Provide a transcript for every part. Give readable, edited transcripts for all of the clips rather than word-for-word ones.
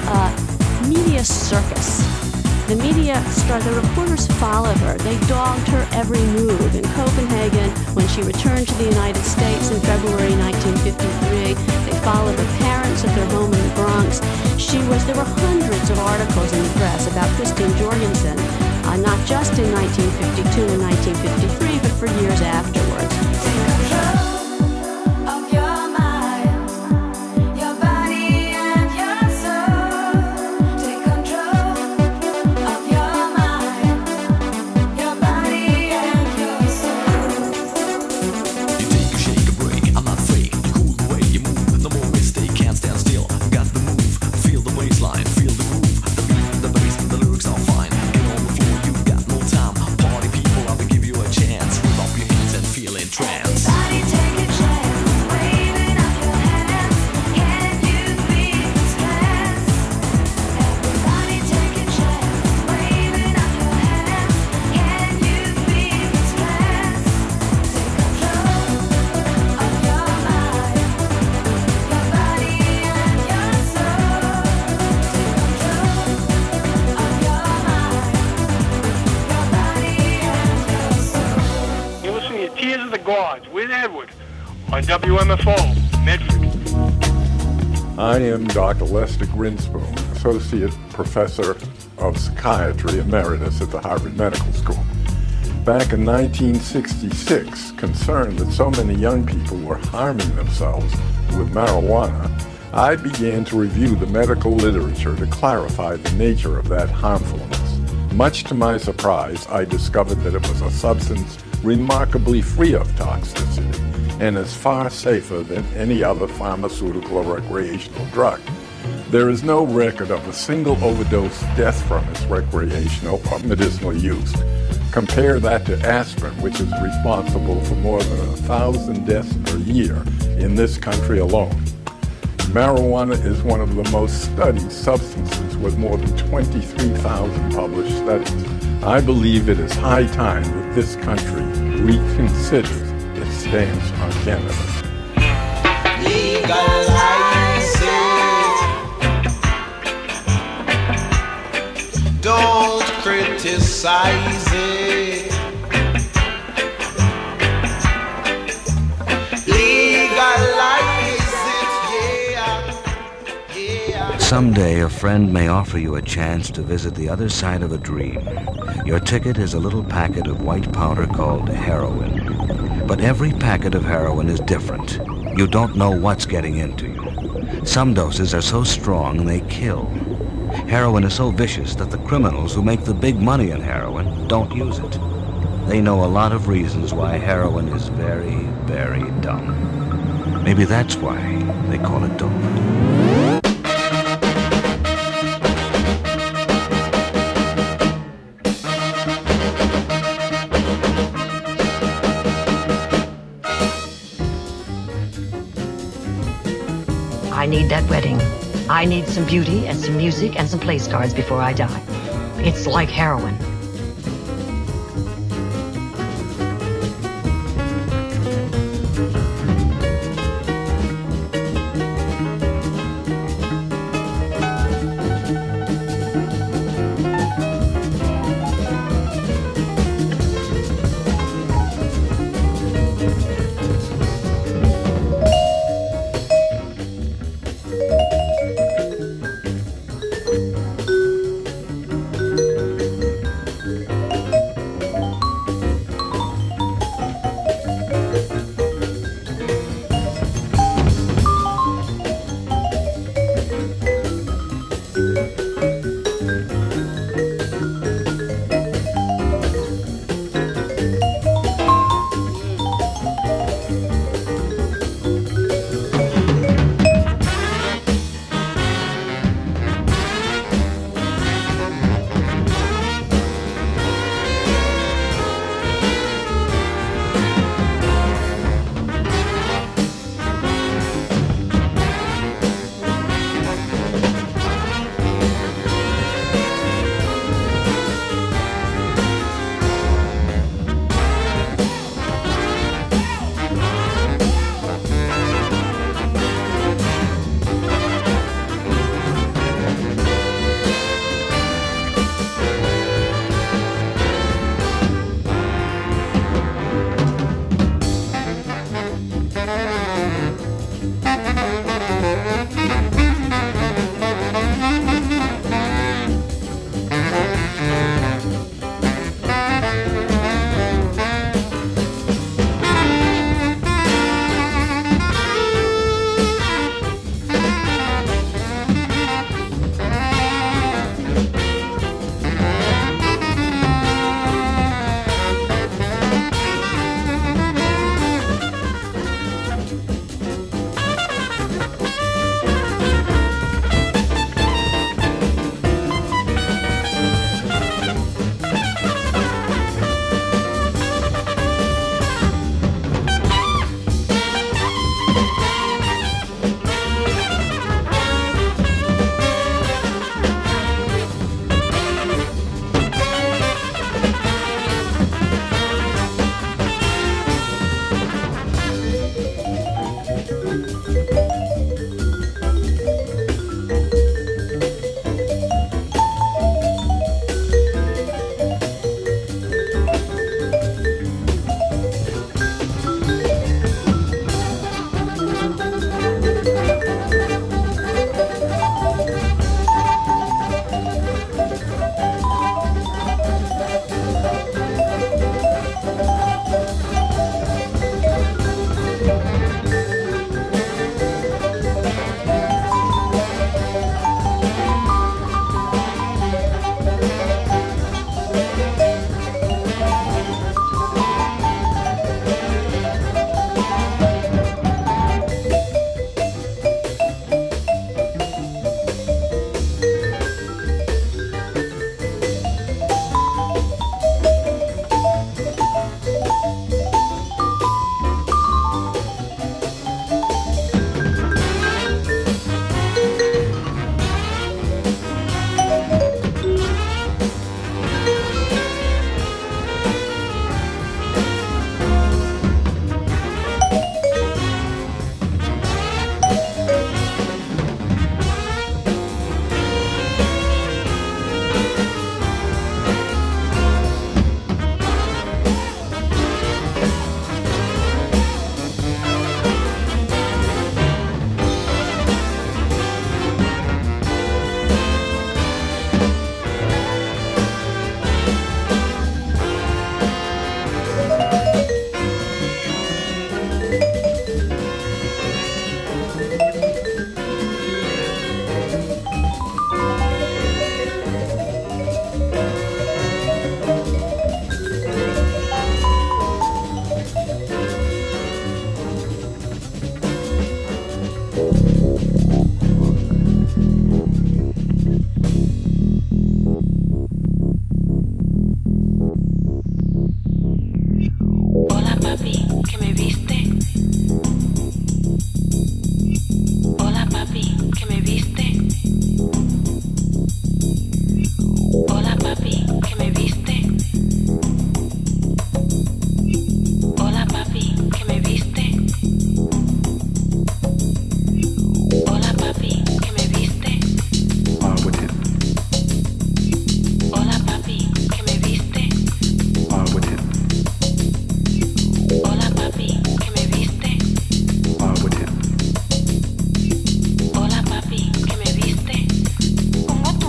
media circus. The reporters followed her. They dogged her every move. In Copenhagen, when she returned to the United States in February 1953, they followed her parents at their home in the Bronx. There were hundreds of articles in the press about Christine Jorgensen, not just in 1952 and 1953, but for years afterwards. With Edward on WMFO, Medford. I am Dr. Lester Grinspoon, Associate Professor of Psychiatry Emeritus at the Harvard Medical School. Back in 1966, concerned that so many young people were harming themselves with marijuana, I began to review the medical literature to clarify the nature of that harmfulness. Much to my surprise, I discovered that it was a substance remarkably free of toxicity and is far safer than any other pharmaceutical or recreational drug. There is no record of a single overdose death from its recreational or medicinal use. Compare that to aspirin, which is responsible for more than 1,000 deaths per year in this country alone. Marijuana is one of the most studied substances with more than 23,000 published studies. I believe it is high time that this country reconsiders its stance on cannabis. Legalize it. Don't criticize it. Legalize it, yeah. Someday a friend may offer you a chance to visit the other side of a dream. Your ticket is a little packet of white powder called heroin. But every packet of heroin is different. You don't know what's getting into you. Some doses are so strong they kill. Heroin is so vicious that the criminals who make the big money in heroin don't use it. They know a lot of reasons why heroin is very, very dumb. Maybe that's why they call it dope. I need that wedding. I need some beauty and some music and some place cards before I die. It's like heroin.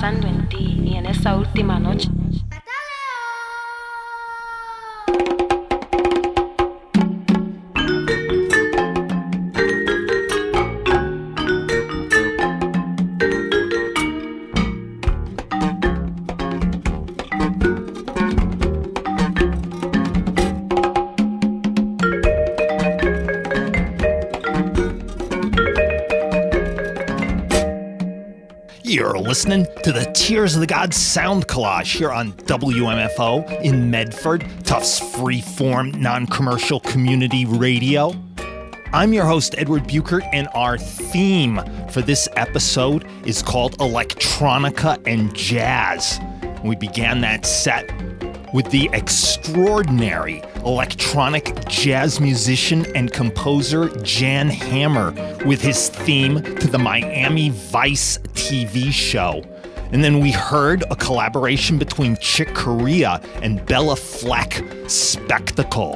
pensando en ti y en esa última noche. You're listening to the Tears of the Gods sound collage here on WMFO in Medford, Tufts freeform, non-commercial community radio. I'm your host, Edward Buchert, and our theme for this episode is called Electronica and Jazz. We began that set with the extraordinary electronic jazz musician and composer Jan Hammer with his theme to the Miami Vice TV show. And then we heard a collaboration between Chick Corea and Bella Fleck, Spectacle.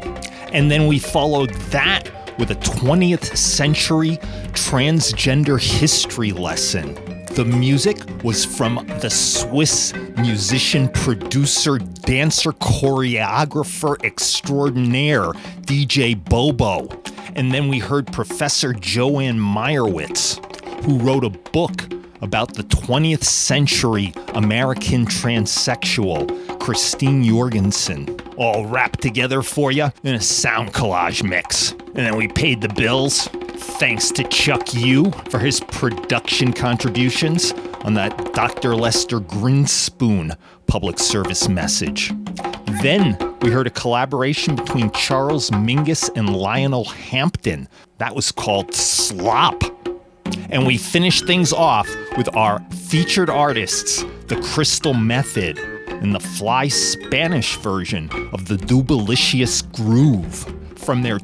And then we followed that with a 20th century transgender history lesson. The music was from the Swiss musician, producer, dancer, choreographer extraordinaire, DJ Bobo. And then we heard Professor Joanne Meyerowitz, who wrote a book about the 20th century American transsexual, Christine Jorgensen, all wrapped together for you in a sound collage mix. And then we paid the bills. Thanks to Chuck Yu for his production contributions on that Dr. Lester Grinspoon public service message. Then we heard a collaboration between Charles Mingus and Lionel Hampton. That was called Slop. And we finished things off with our featured artists, The Crystal Method, and the Fly Spanish version of the Dubalicious Groove from their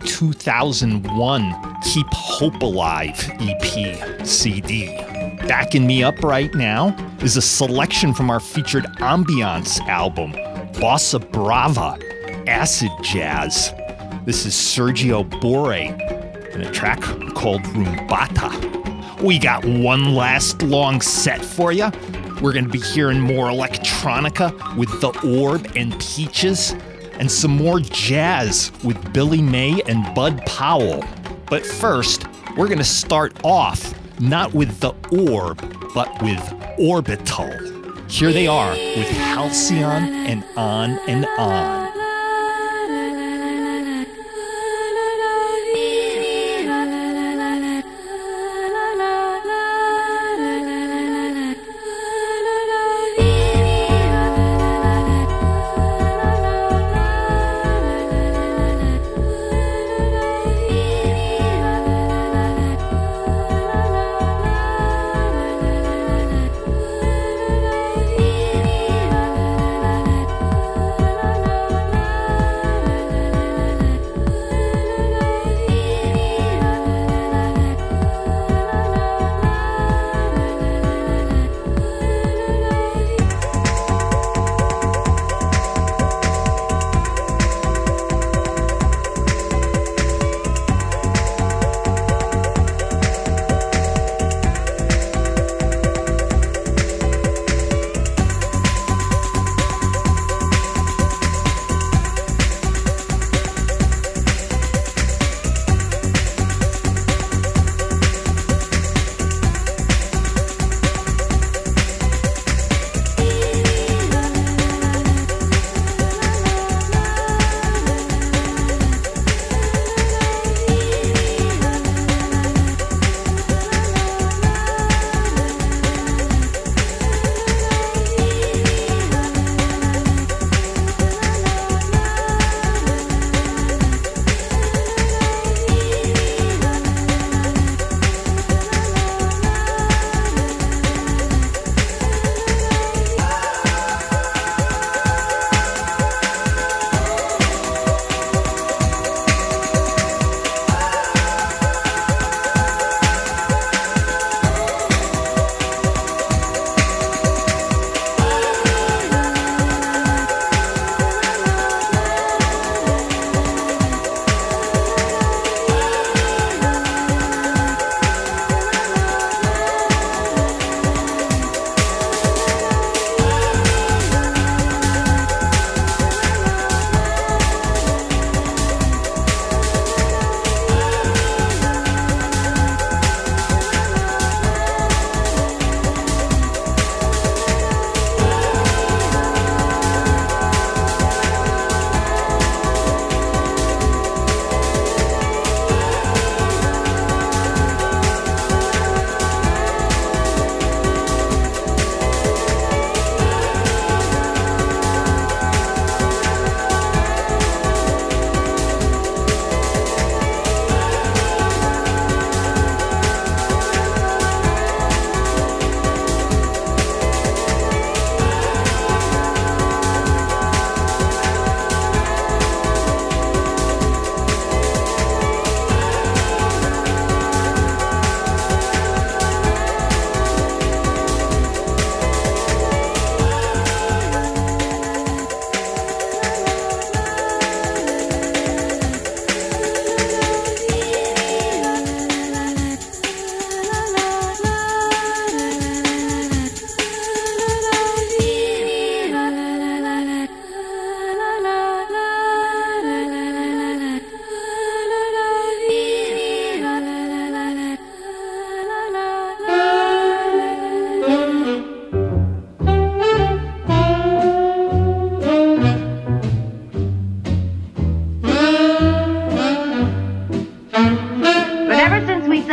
2001 Keep Hope Alive EP CD. Backing me up right now is a selection from our featured Ambiance album, Bossa Brava, Acid Jazz. This is Sergio Bore in a track called Rumbata. We got one last long set for you. We're going to be hearing more electronica with The Orb and Peaches, and some more jazz with Billy May and Bud Powell. But first, we're going to start off not with The Orb, but with Orbital. Here they are with Halcyon and On and On.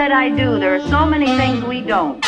bet I do. There are so many things we don't.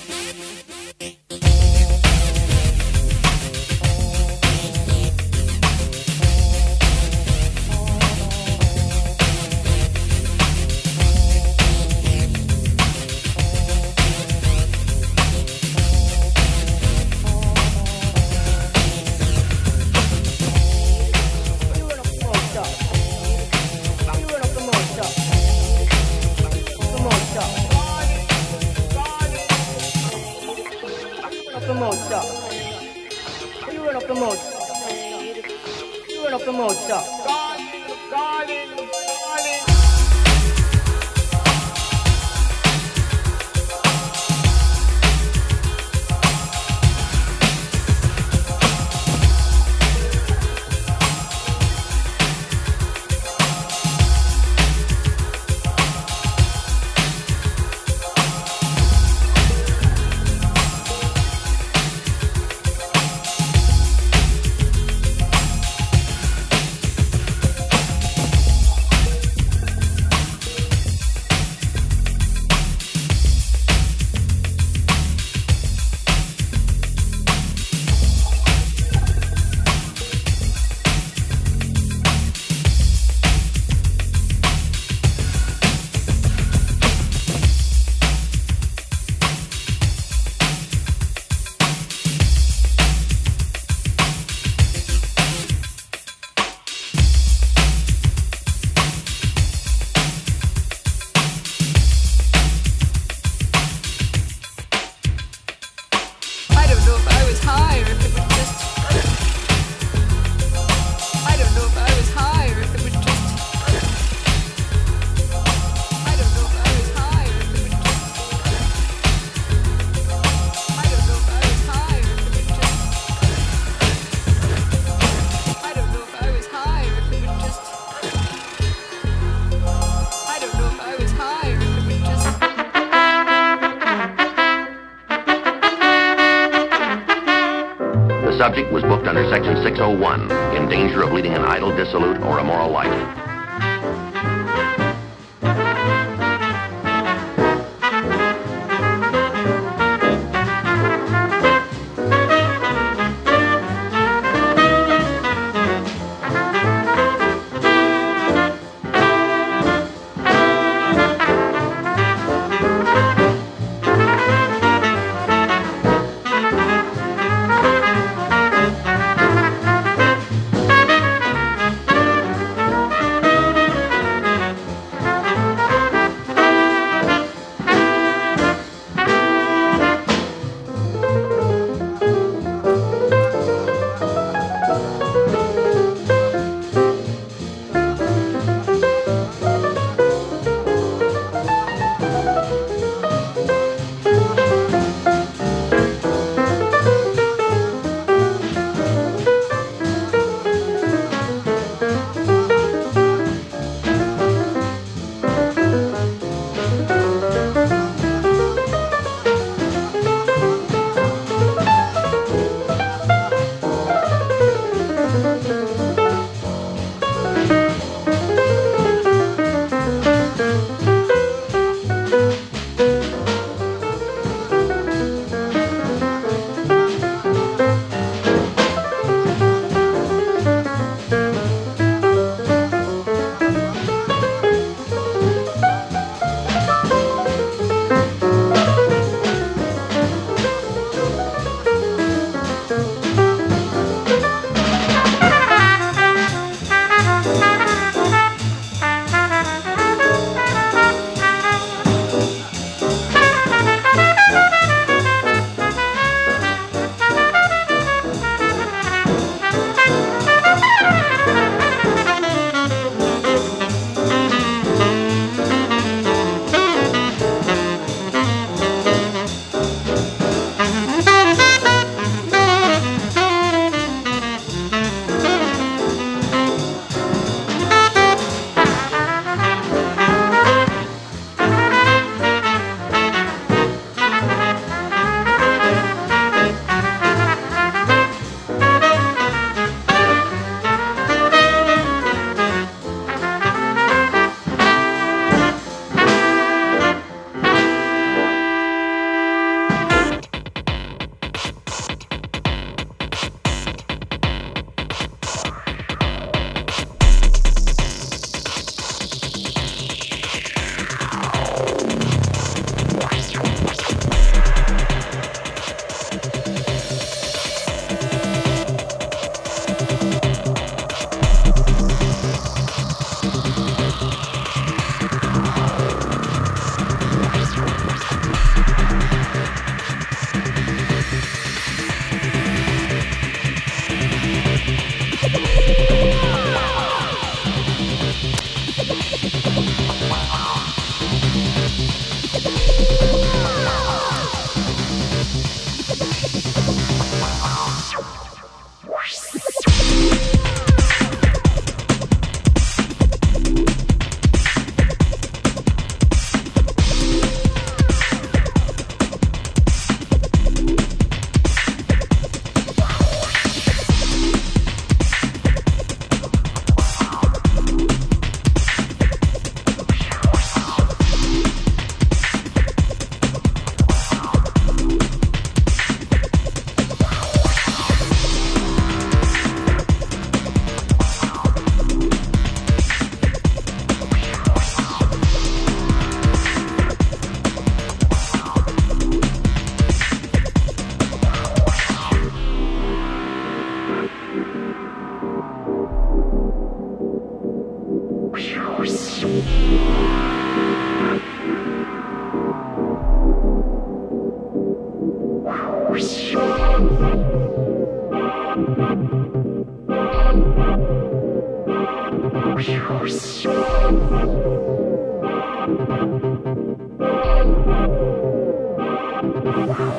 Subject was booked under Section 601, in danger of leading an idle, dissolute, or immoral life.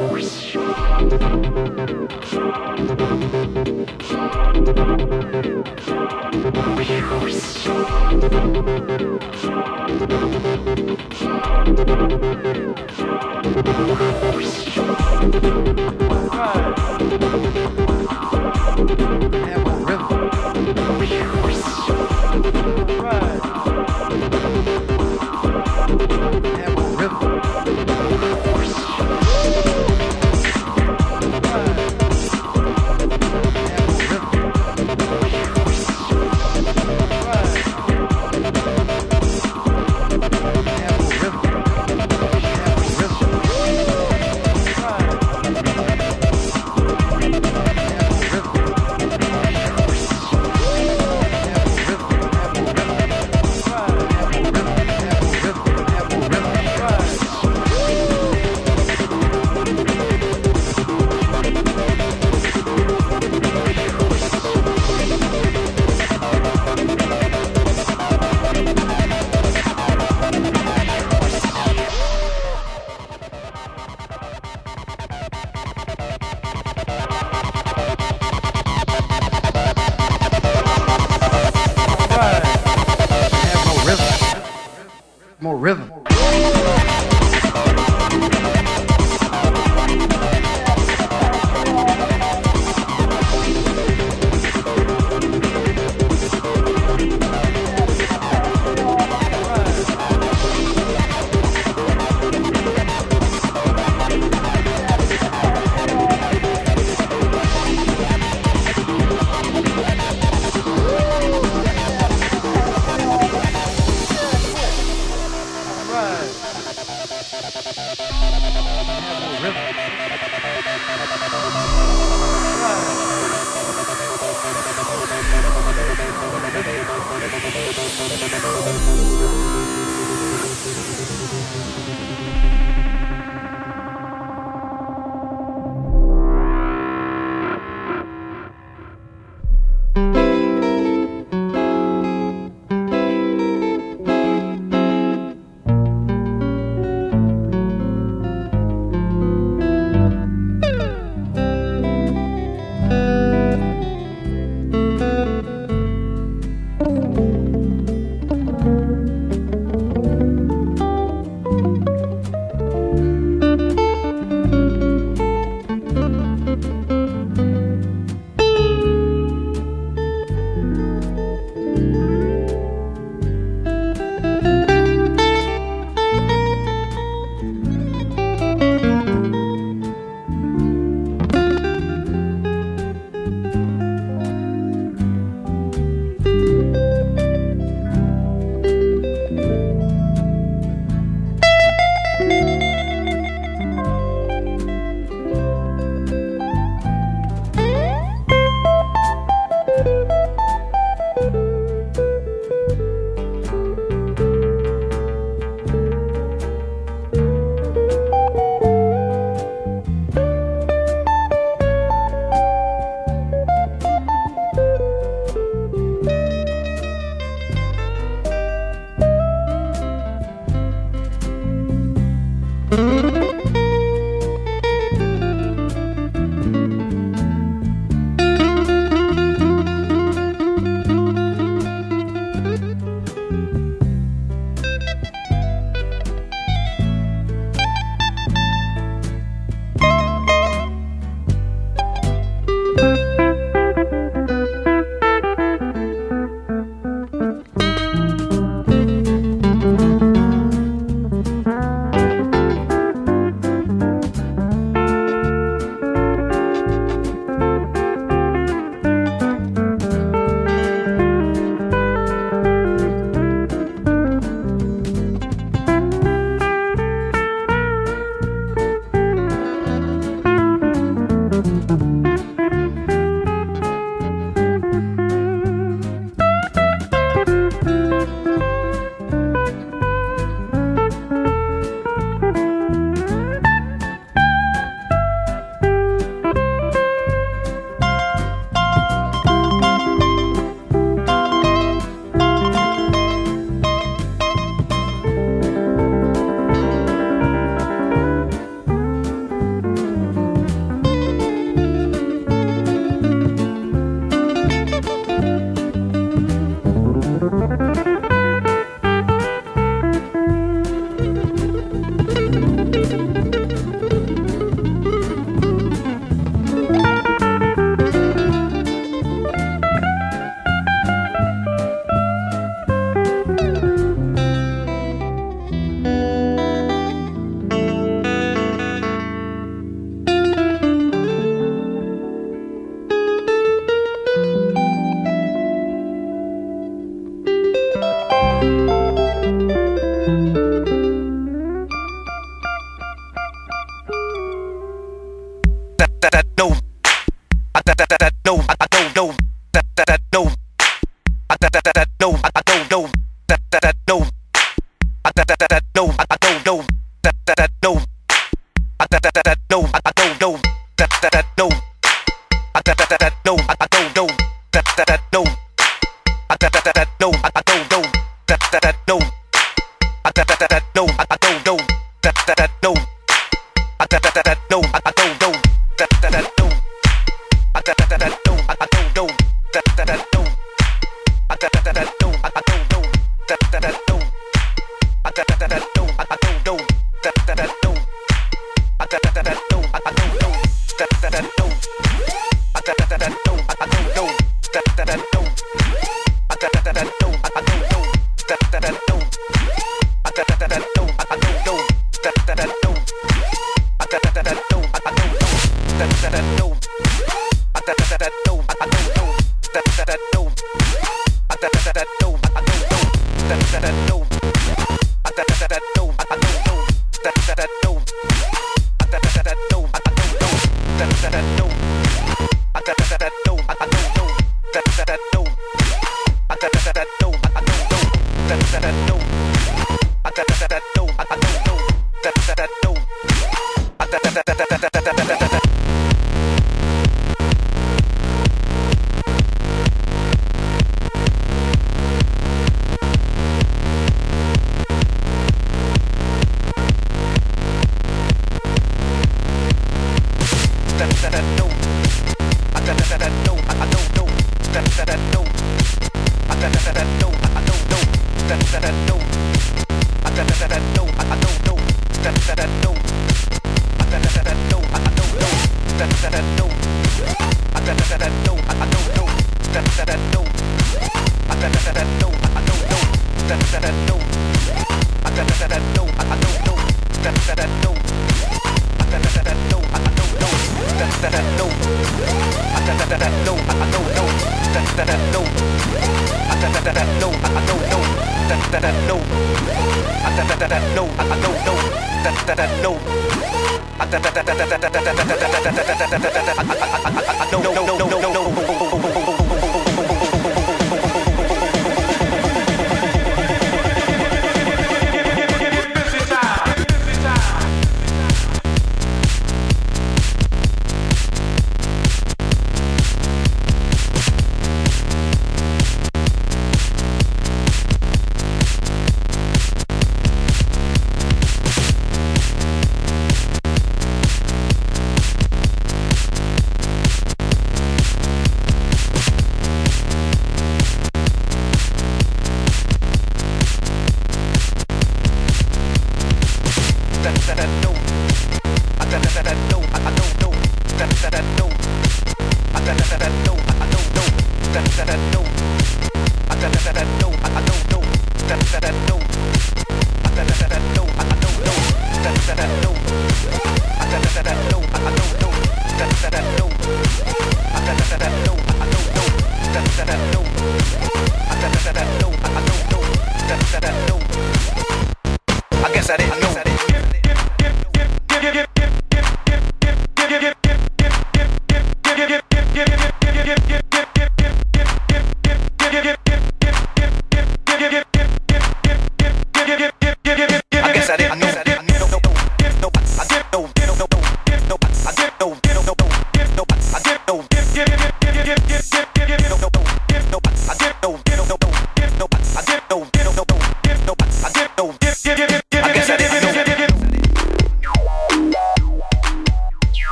More rhythm.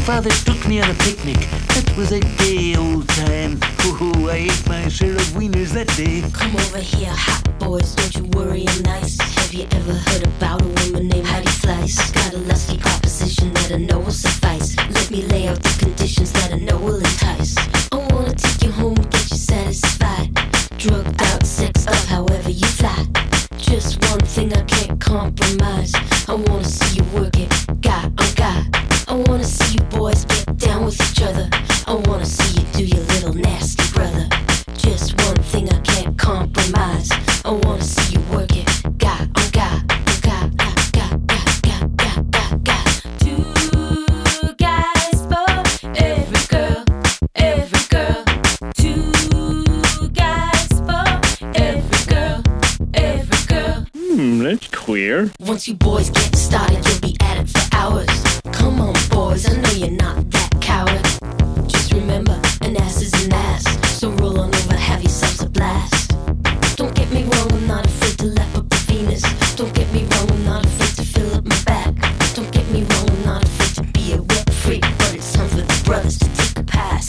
father took me on a picnic. That was a day old time. Oh, I ate my share of wieners that day. Come over here, hot boys, don't you worry, I'm nice. Have you ever heard about a woman named Heidi Fleiss? Got a lusty proposition that I know will suffice. Let me lay out the conditions that I know will entice. I wanna take you home, get you satisfied. Drugged out, sexed up, however you fly. Just one thing I can't compromise. I wanna see you work it, guy on guy. I wanna see you boys get down with each other. I wanna see you do your little nasty brother. Just one thing I can't compromise. I wanna see you work it, guy on guy. Two guys for every girl, every girl. Two guys for every girl, every girl. That's queer. Once you boys get started, you'll be at it for hours. Come on, boys, I know you're not that coward. Just remember, an ass is an ass. So roll on over, have yourselves a blast. Don't get me wrong, I'm not afraid to lap up the Venus. Don't get me wrong, I'm not afraid to fill up my back. Don't get me wrong, I'm not afraid to be a wet freak. But it's time for the brothers to take a pass.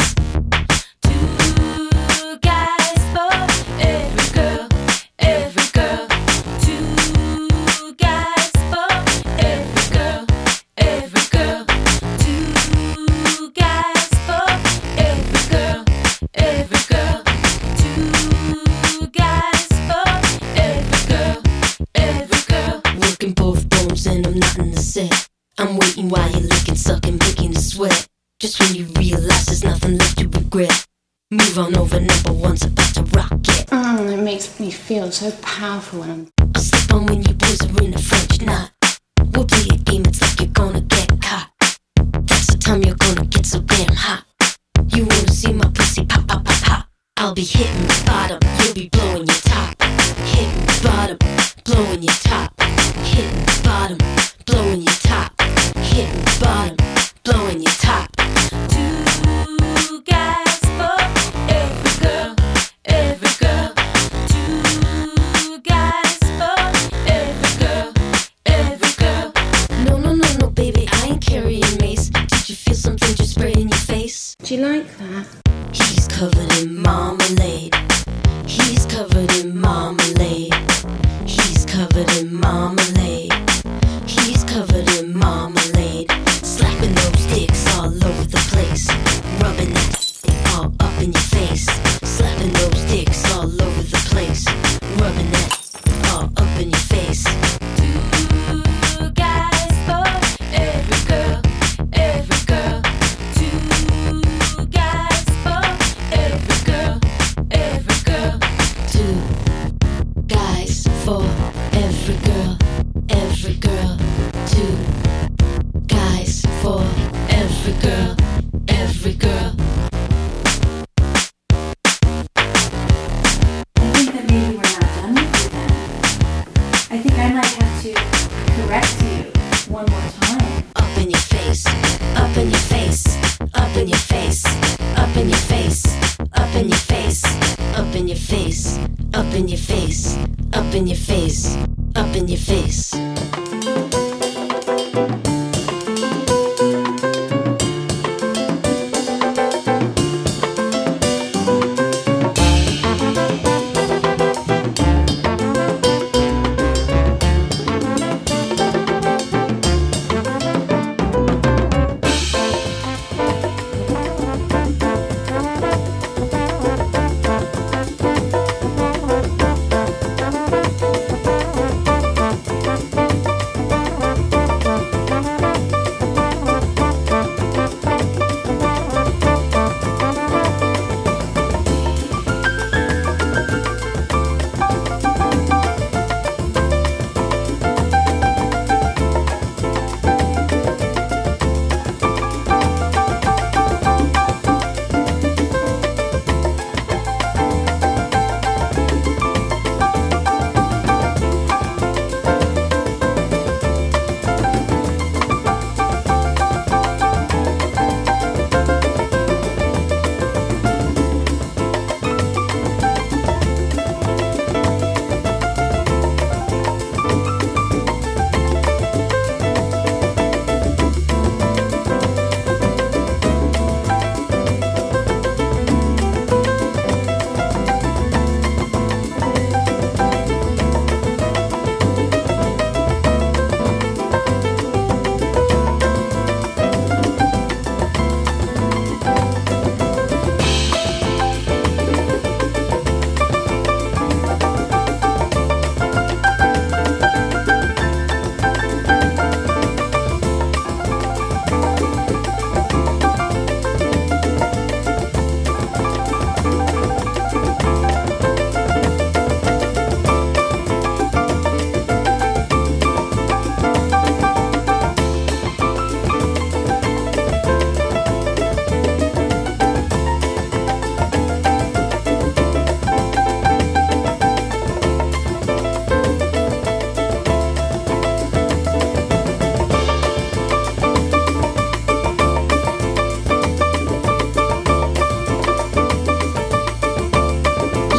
Two guys for every girl, every girl. Two guys for every girl, every girl. Two guys for every girl, every girl. Two guys for every girl, every girl. Working both bones and I'm not in the set. I'm waiting while you're licking, sucking, making the sweat. Just when you realize there's nothing left to regret. Move on over, number one's about to rock it. It makes me feel so powerful when I'll slip on when you boys are in a French knot. We'll play a game, it's like you're gonna get caught. That's the time you're gonna get so damn hot. You wanna see my pussy pop, pop, pop, pop. I'll be hitting the bottom, you'll be blowing your top. Hitting the bottom, blowing your top. Hitting the bottom, blowing your top. Hitting the bottom, blowing your top. Two guys for every girl, every girl. Two guys for every girl, every girl. No, no, no, no, baby, I ain't carrying mace. Did you feel something just spray in your face? Do you like that? He's covered in marmalade. He's covered in marmalade. He's covered in marmalade. He's covered in marmalade. Slapping those dicks all over the place. Rubbing that all up in your face. Slapping those dicks all over the place. Rubbing that all up in your face. Two guys for every girl, every girl. Two guys for every girl, every girl. Two guys for every girl, every girl. Two guys for every girl, every girl. I think that maybe we're not done with you then. I think I might have to correct you one more time. Up in your face, up in your face, up in your face, up in your face, up in your face, up in your face, up in your face, up in your face, up in your face.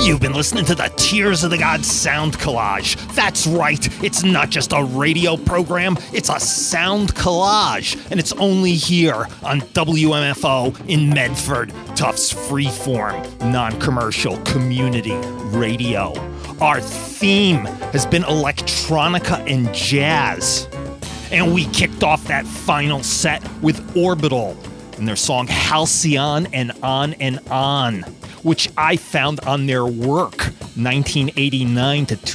You've been listening to the Tears of the Gods sound collage. That's right, it's not just a radio program, it's a sound collage. And it's only here on WMFO in Medford, Tufts Freeform, non-commercial community radio. Our theme has been electronica and jazz. And we kicked off that final set with Orbital and their song Halcyon and On, which I found on their work, 1989 to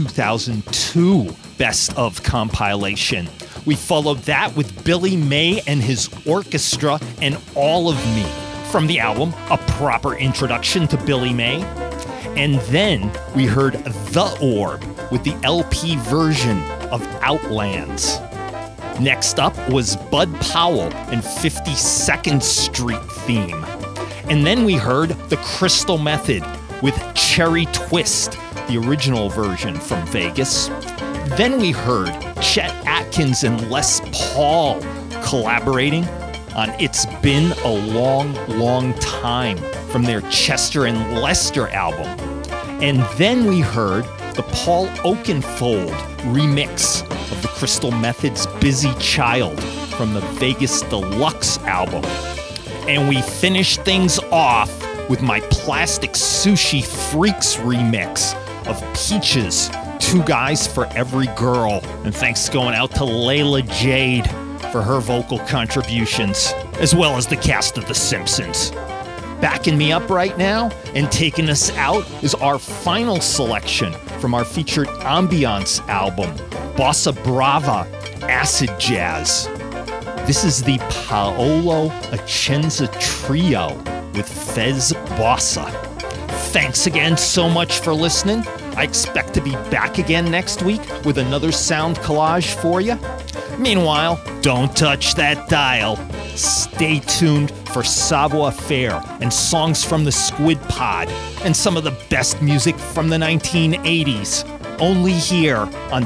2002 Best of compilation. We followed that with Billy May and his orchestra and All of Me from the album A Proper Introduction to Billy May. And then we heard The Orb with the LP version of Outlands. Next up was Bud Powell and 52nd Street theme. And then we heard The Crystal Method with Cherry Twist, the original version from Vegas. Then we heard Chet Atkins and Les Paul collaborating on It's Been a Long, Long Time from their Chester and Lester album. And then we heard the Paul Oakenfold remix of the Crystal Method's Busy Child from the Vegas Deluxe album. And we finished things off with my Plastic Sushi Freaks remix of Peaches, Two Guys for Every Girl. And thanks going out to Layla Jade for her vocal contributions, as well as the cast of The Simpsons. Backing me up right now and taking us out is our final selection from our featured ambiance album, Bossa Brava Acid Jazz. This is the Paolo Acenza Trio with Fez Bossa. Thanks again so much for listening. I expect to be back again next week with another sound collage for you. Meanwhile, don't touch that dial. Stay tuned for Savoir Faire and songs from the Squid Pod and some of the best music from the 1980s. Only here on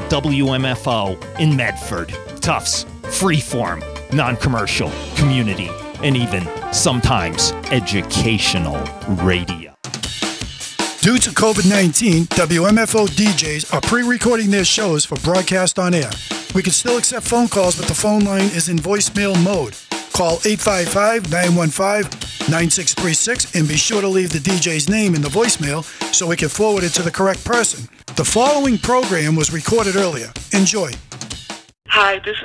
WMFO in Medford. Tufts, freeform, non-commercial, community, and even sometimes educational radio. Due to COVID-19, WMFO DJs are pre-recording their shows for broadcast on air. We can still accept phone calls, but the phone line is in voicemail mode. Call 855-915-9636 and be sure to leave the DJ's name in the voicemail so we can forward it to the correct person. The following program was recorded earlier. Enjoy. Hi, this